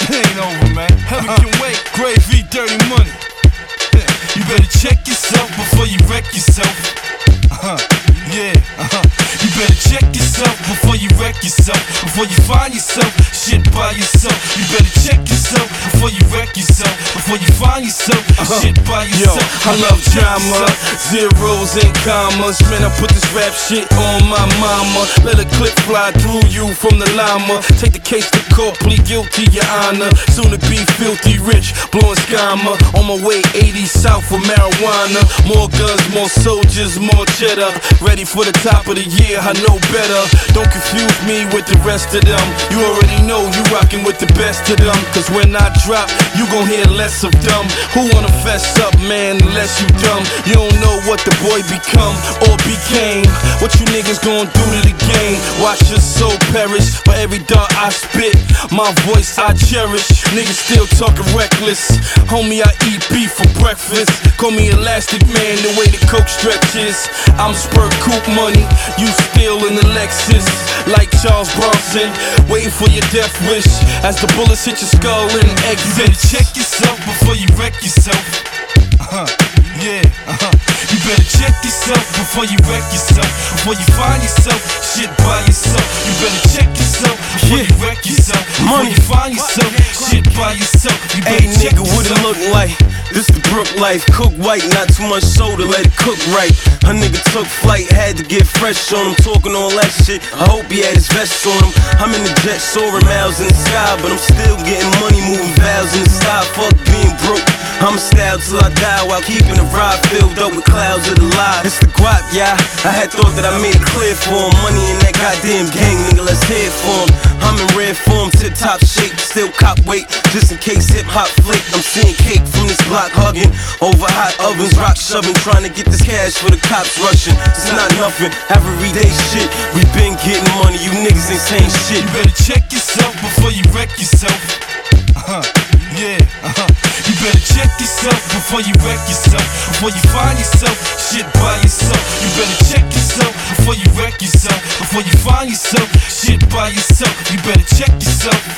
It ain't over, man. Heaven can wait. Gravy, dirty money. You better check yourself before you wreck yourself. Yeah, You better check yourself before you wreck yourself. Before you find yourself shit by yourself. You better check yourself before you wreck yourself. Before you find yourself shit by yourself. Yo, I love drama, zeros and commas. Man, I put this rap shit on my mama. Let a clip fly through you from the llama. Take the case to court, plead guilty, your honor. Soon to be filthy rich, blowing scammer. On my way 80 south for marijuana. More guns, more soldiers, more cheddar. Ready for the top of the year, I know better. Don't confuse me with the rest of them. You already know you rockin' with the best of them. Cause when I drop, you gon' hear less of them. Who wanna fess up, man, unless you dumb? You don't know what the boy become or became. What you niggas gon' do to the game? Watch your soul perish for every dart I spit. My voice I cherish. Niggas still talking reckless. Homie, I eat beef for breakfast. Call me Elastic Man, the way the coke stretches. I'm spurt coupe money, you still in the Lexus. Like Charles Bronson, waiting for your death wish. As the bullets hit your skull and exit. You better check yourself before you wreck yourself. Yeah, You better check yourself before you wreck yourself. Before you find yourself shit by yourself. You better check yourself before you wreck yourself. Before you find yourself shit by yourself. You better check nigga, what it look like? This the Brook life, cook white, not too much soda, let it cook right. A nigga took flight, had to get fresh on him, talking all that shit. I hope he had his vest on him. I'm in the jet, soaring miles in the sky, but I'm still getting money, moving vows in the sky. Fuck being broke. I'm a style till I die while keeping the ride filled up with clouds of the lie. It's the guap, yeah. I had thought that I made it clear for him. Money in that goddamn gang, nigga, let's hear it for him. I'm in red form, tip top shape, still cop weight, just in case hip hop flick. I'm seeing cake from this block hugging over hot ovens, rock shoving, trying to get this cash for the cops rushing. It's not nothing, everyday shit. We been getting money, you niggas ain't saying shit. You better check yourself before you wreck yourself. Yeah, You better check yourself before you wreck yourself. Before you find yourself shit by yourself. You better check yourself before you wreck yourself. Before you find yourself shit by yourself. You better check yourself.